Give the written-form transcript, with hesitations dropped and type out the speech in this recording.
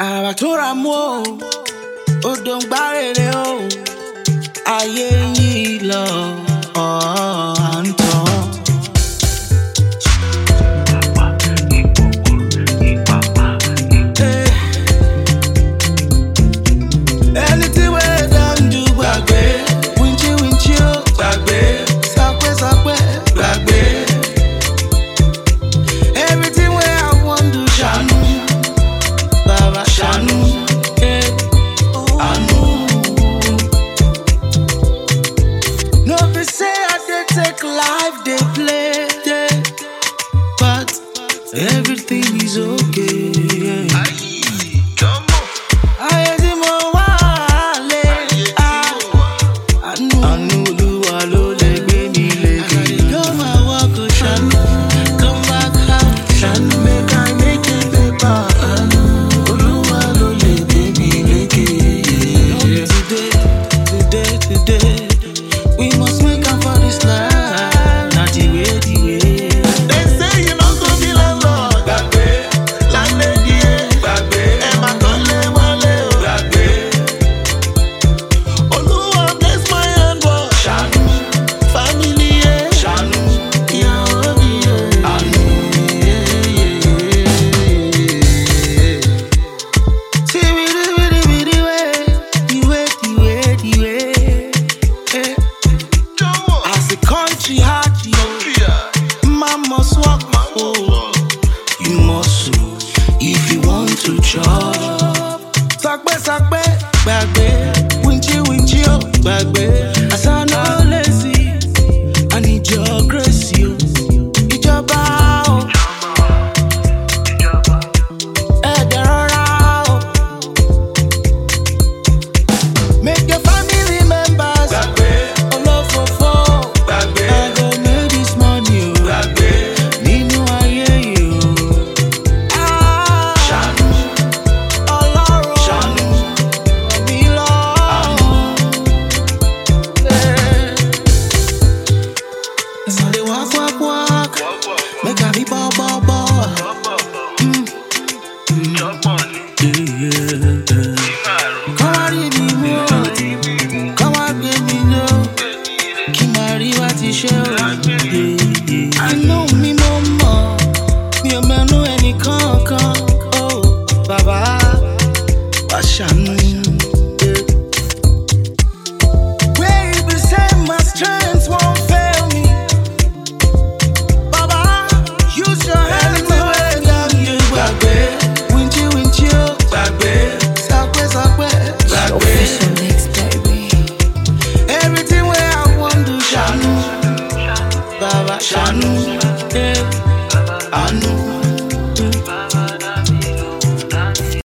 àràtúrà mú o odò ń gbá rere o ayé yìí lọ à ń tàn. Ẹni tí wẹ́ẹ́ dáńjú gbàgbé wíńchí wíńchí ó gbàgbé sápẹ́ sápẹ́ gbàgbé. Everything where I want to ṣàánú bàbá ṣàánú àánú. No be say I dey take life dey play but everything is okay. Ayé tí mo wá lé àánú Olúwa ló lè gbé mi lékè. Go my work o ṣàánú, come back home ṣàánú, make I make it paper. Àánú Olúwa ló lè gbé mi lékè. Today, we must make am for this life. Na the way. They say you no go be landlord. Gbàgbé, landlady gbàgbé, ẹ má tán lé wọlé o. Gbàgbé. Olúwa bless my handwork. Ṣàánú. Family ṣàánú. Ìyàwó mi àánú. See we the way. As the country hard, man must work. You must if you want to chop. Sakpe, gbàgbé, winchi, oh, gbàgbé. As I know lazy, I need your grace, you. Ìjọba, oh. Ẹ̀dẹ̀rọ̀ra, oh. Make your family members gbàgbé. Olófòfò gbàgbé. I go make this money, oh. Gbàgbé. Nínú ayé yìí, oh. Ṣàánú. Ọlọ́run. Ṣàánú. Ràn mí lọ́wọ́. Àánú. So they walk. Make I be ball. Come on, leave me more. Come on, give me no. Kí máa rí wá ti ṣe o. Inú mi mo mọ̀, mi ò mẹ́nu ẹnì kankan. Oh, bàbá wá ṣàánú. Where you be say my strength won't fail me. Baba, use your hand to weigh down you. Gbàgbé, winchi, oh, gbàgbé. Sápẹ́, gbàgbé. Official mix, baby. Everything where I want to ṣàánú, bàbá ṣàánú, àánú.